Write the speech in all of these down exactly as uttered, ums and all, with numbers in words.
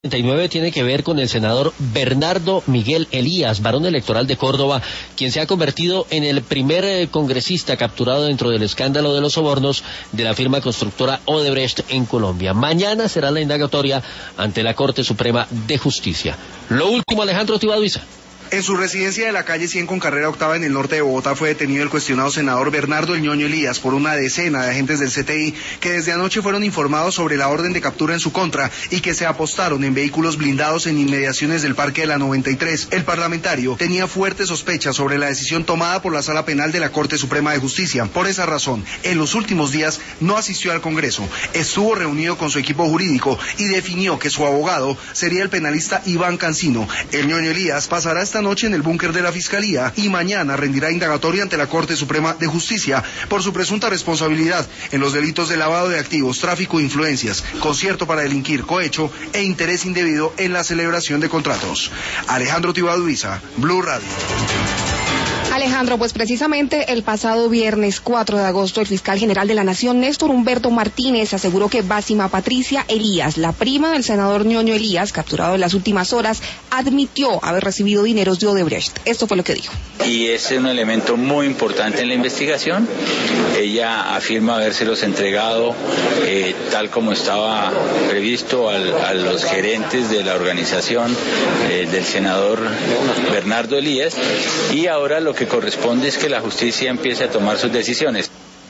treinta y nueve tiene que ver con el senador Bernardo Miguel Elías, varón electoral de Córdoba, quien se ha convertido en el primer eh, congresista capturado dentro del escándalo de los sobornos de la firma constructora Odebrecht en Colombia. Mañana será la indagatoria ante la Corte Suprema de Justicia. Lo último, Alejandro Tibaduiza. En su residencia de la calle cien con carrera octava en el norte de Bogotá fue detenido el cuestionado senador Bernardo El Ñoño Elías por una decena de agentes del C T I que desde anoche fueron informados sobre la orden de captura en su contra y que se apostaron en vehículos blindados en inmediaciones del Parque de la noventa y tres. El parlamentario tenía fuertes sospechas sobre la decisión tomada por la Sala Penal de la Corte Suprema de Justicia. Por esa razón, en los últimos días no asistió al Congreso, estuvo reunido con su equipo jurídico y definió que su abogado sería el penalista Iván Cancino. El Ñoño Elías pasará esta noche en el búnker de la Fiscalía y mañana rendirá indagatoria ante la Corte Suprema de Justicia por su presunta responsabilidad en los delitos de lavado de activos, tráfico de influencias, concierto para delinquir, cohecho e interés indebido en la celebración de contratos. Alejandro Tibaduiza, Blue Radio. Alejandro, pues precisamente el pasado viernes cuatro de agosto, el fiscal general de la Nación, Néstor Humberto Martínez, aseguró que Básima Patricia Elías, la prima del senador Ñoño Elías, capturado en las últimas horas, admitió haber recibido dineros de Odebrecht. Esto fue lo que dijo. Y es un elemento muy importante en la investigación. Ella afirma habérselos entregado eh, tal como estaba previsto al, a los gerentes de la organización eh, del senador Bernardo Elías, y ahora lo que corresponde es que la justicia empiece a tomar sus decisiones.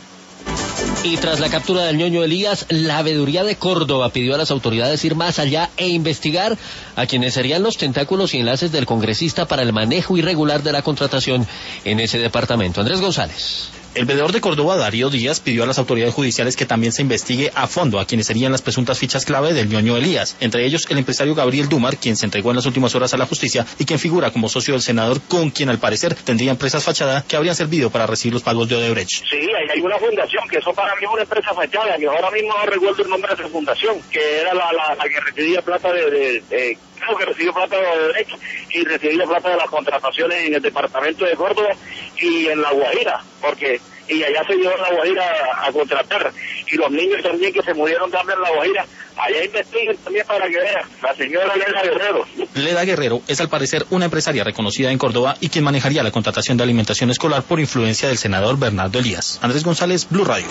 Y tras la captura del Ñoño Elías, la veeduría de Córdoba pidió a las autoridades ir más allá e investigar a quienes serían los tentáculos y enlaces del congresista para el manejo irregular de la contratación en ese departamento. Andrés González. El veedor de Córdoba, Darío Díaz, pidió a las autoridades judiciales que también se investigue a fondo a quienes serían las presuntas fichas clave del Ñoño Elías, entre ellos el empresario Gabriel Dumar, quien se entregó en las últimas horas a la justicia y quien figura como socio del senador, con quien al parecer tendría empresas fachada que habrían servido para recibir los pagos de Odebrecht. Sí, hay, hay una fundación, que eso para mí es una empresa fachada, que ahora mismo no recuerdo el nombre de esa fundación, que era la, la, la que recibía plata de... de, de creo que recibió plata de Odebrecht y recibía plata de las contrataciones en el departamento de Córdoba y en La Guajira, porque... y allá se llevó a La Guajira a, a contratar, y los niños también que se murieron también en La Guajira, allá investiguen también para que vean, la señora Leda Guerrero. Leda Guerrero es al parecer una empresaria reconocida en Córdoba y quien manejaría la contratación de alimentación escolar por influencia del senador Bernardo Elías. Andrés González, Blue Radio.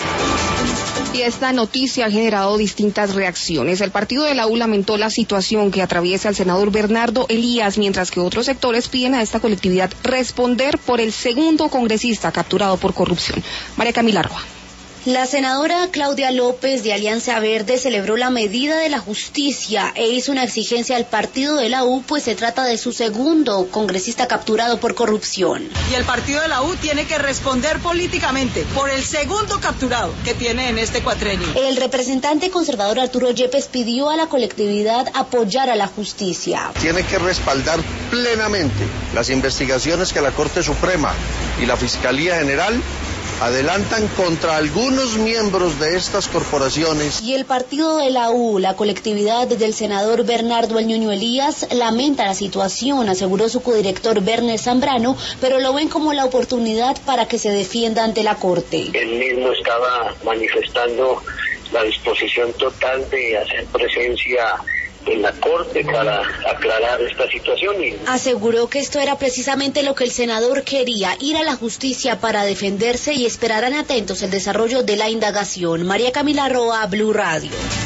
Y esta noticia ha generado distintas reacciones. El partido de la U lamentó la situación que atraviesa el senador Bernardo Elías, mientras que otros sectores piden a esta colectividad responder por el segundo congresista capturado por corrupción. María Camila Roa. La senadora Claudia López de Alianza Verde celebró la medida de la justicia e hizo una exigencia al partido de la U, pues se trata de su segundo congresista capturado por corrupción. Y el partido de la U tiene que responder políticamente por el segundo capturado que tiene en este cuatrenio. El representante conservador Arturo Yepes pidió a la colectividad apoyar a la justicia. Tiene que respaldar plenamente las investigaciones que la Corte Suprema y la Fiscalía General adelantan contra algunos miembros de estas corporaciones. Y el partido de la U, la colectividad del senador Bernardo El Ñoño Elías, lamenta la situación, aseguró su codirector Bernes Zambrano, pero lo ven como la oportunidad para que se defienda ante la Corte. Él mismo estaba manifestando la disposición total de hacer presencia en la Corte para aclarar esta situación. Y aseguró que esto era precisamente lo que el senador quería, ir a la justicia para defenderse, y esperarán atentos el desarrollo de la indagación. María Camila Roa, Blue Radio.